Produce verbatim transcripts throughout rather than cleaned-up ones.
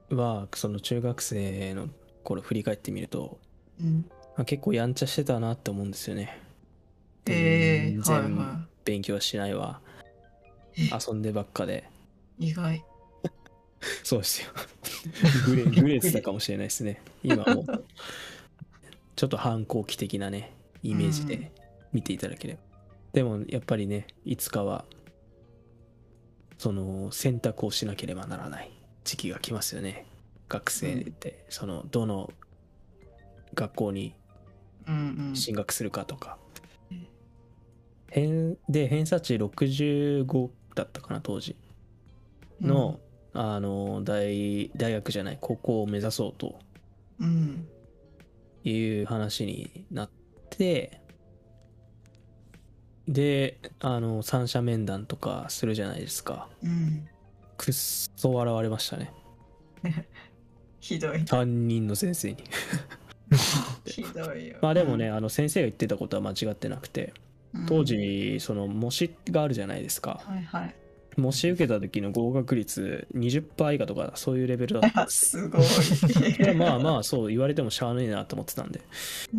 はその中学生の頃振り返ってみると、 うん、 まあ、結構やんちゃしてたなって思うんですよね。 えー、はい全然は勉強はしないわ。 い。え、 遊んでばっかで。 意外。 そうですよ。グレ、グレてたかもしれないですね。今思うと。ちょっと反抗期的なね、イうメージでん、 見ていただければ。でもやっぱりね、いつかは、その選択をしなければならない時期が来ますよね。学うん、 生って、その、どの学校にうん、 進学するかとか。 うん。 偏で、偏差値ろくじゅうごだったかな、当時の、 うん、 あの、大、大学じゃない、高校を目指そうとうん、 いう話になって、で、あの、三者面談とかするじゃないですか。 うん。 くっそ笑われましたね。 ひどい。 担任の先生に。 ひどいよ。 まあでもね、 うん、 あの先生が言ってたことは間違ってなくて、当うん。 時、その模試があるじゃないですか。 はいはい。 模試受けた時の合格率にじゅっパーセント以下とか、そういうレベルだったんですよ。 すごい。 それはまあまあ、そう言われてもしゃあねえなと思ってたんで、 うん、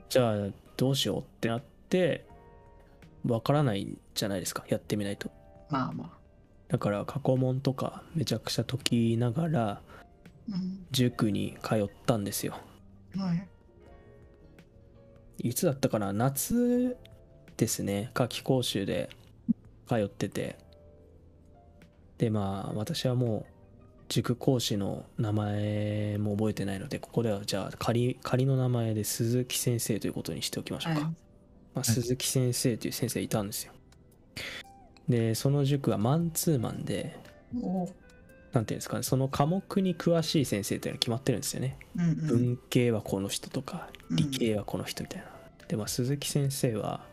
じゃあどうしようってなって、わからないじゃないですか、やってみないと。 まあまだから過去問とかめちゃくちゃ解きながらあ。うん、 塾に通ったんですよ。 はい。 いつだったかな、夏ですね。夏期講習で通ってて、でまあ私はもう塾講師の名前も覚えてないので、ここではじゃあ仮仮の名前で鈴木先生ということにしておきましょうか。 はい。 まあ、 はい。 鈴木先生という先生いたんですよ。でその塾はマンツーマンで、 お、 なんていうんですかね、その科目に詳しい先生っていうのが決まってるんですよね。 うんうん。 文系はこの人とか理うん。 系はこの人みたいな。でまあ鈴木先生は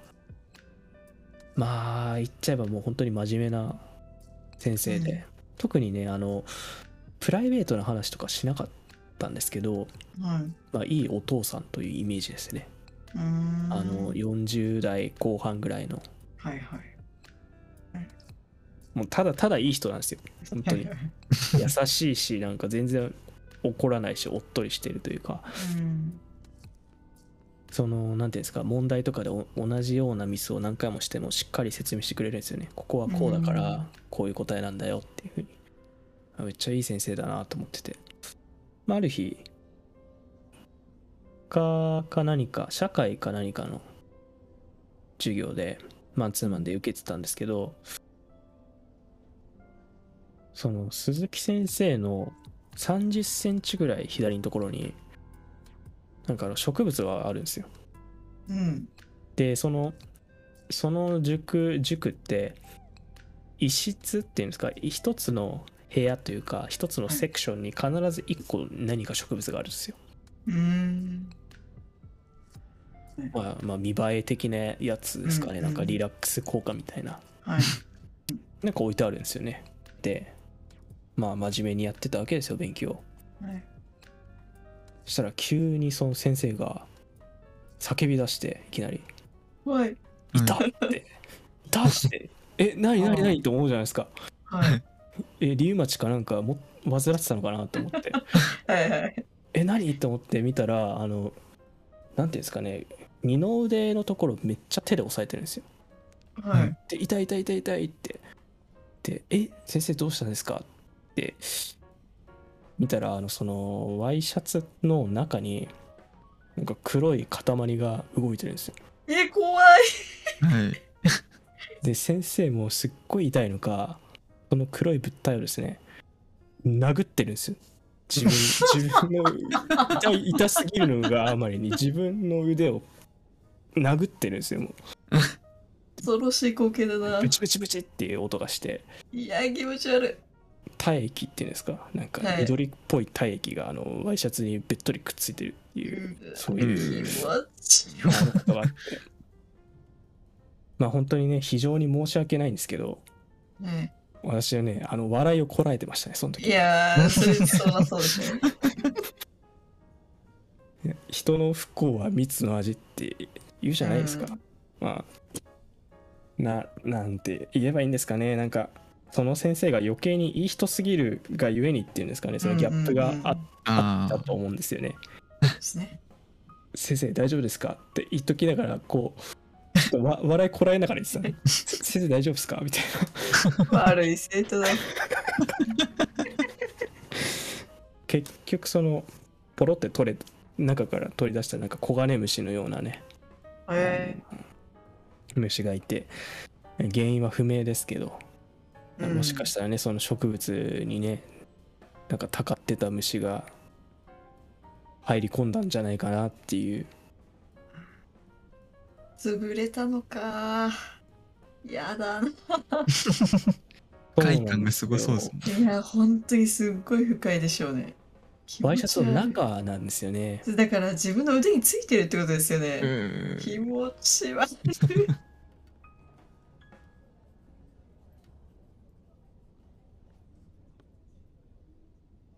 まあ言っちゃえばもう本当に真面目な先生で、特にね、あのプライベートな話とかしなかったんですけど、 うん。はい。 まあ、いいお父さんというイメージですね。 うーあのん。 よんじゅう代後半ぐらいの、 はいはい。 もうただただいい人なんですよ、本当に。優しいし、なんか全然怒らないし、おっとりしてるというか、 うん。 そのなんていうんですか、問題とかで同じようなミスを何回もしてもしっかり説明してくれるんですよね。ここはこうだからこういう答えなんだよっていうふうに。めっちゃいい先生だなと思ってて、まあ、ある日かか何か社会か何かの授業でマンツーマンで受けてたんですけど、その鈴木先生のさんじゅっセンチぐらい左のところになんかあの植物があるんですよ。 うん。 でそのその塾塾って一室っていうんですか、一つの部屋というか一つのはい。 セクションに必ず一個何か植物があるんですよ。 うーん。 まあ、まあ見栄え的なやつうんですかね、なんかリうん。 ラックス効果みたいな、 はい。 なんか置いてあるんですよね。でまあ真面目にやってたわけですよ、勉強。 はい。 そしたら急にその先生が叫び出して、いきなりはい。 「いた!」って「いた!」って「え何何何?」と思うじゃないですか。 はい。 えリウマチかなんかも患ってたのかなと思って、 はいはい。 え何と思って見たら、あのなんていうんですかね、二の腕のところめっちゃ手で押さえてるんですよ。 はい。 で痛い痛い痛い痛いってで、え先生どうしたんですかって見たら、あのそのワイシャツの中になんか黒い塊が動いてるんですよ。 え、怖い。 はい。 で先生もすっごい痛いのか、その黒い物体をですね殴ってるんですよ。自分自分の痛い痛すぎるのがあまりに自分の腕を殴ってるんですよ。も恐ろしい光景だうな。 ブチブチブチっていう音がして、 いや、気持ち悪体液っていうんですか、なんかい。はい。 緑っぽい体液があのワイシャツにべっとりくっついてるっていう、 うそう気いう持ちあのことがあって、まあ本当にね非常に申し訳ないんですけど、 い。はい。 私はねあの笑いをこらえてましたね、そのい時。 やー、それ、そらそうでしょ。 人の不幸は蜜の味って言うじゃないですか。 うん。 まあななんて言えばいいんですかね、なんかその先生が余計にいい人すぎるがゆえにっていうんですかね、そのギャップがあ,、 うんうんうんあああったと思うんですよね。 ですね。 先生大丈夫ですかって言っときながらこうちょっとわ笑いこらえながら言ってたね。せ先生大丈夫ですかみたいな。 悪い生徒だ。 結局そのポロって取れ中から取り出したなんかコガネムシのようなねえ虫がいて、原因は不明ですけど、 ー、 もしかしたらねその植物にねなんかたかってた虫が入り込んだんじゃないかなっていう。 潰れたのか。やだな。 不快感がすごそうですね。 いや、本当にすっごい深いでしょうね。気ワイシャツの持ち悪い中なんですよね。 だから自分の腕についてるってことですよね。 うん気持ち悪い。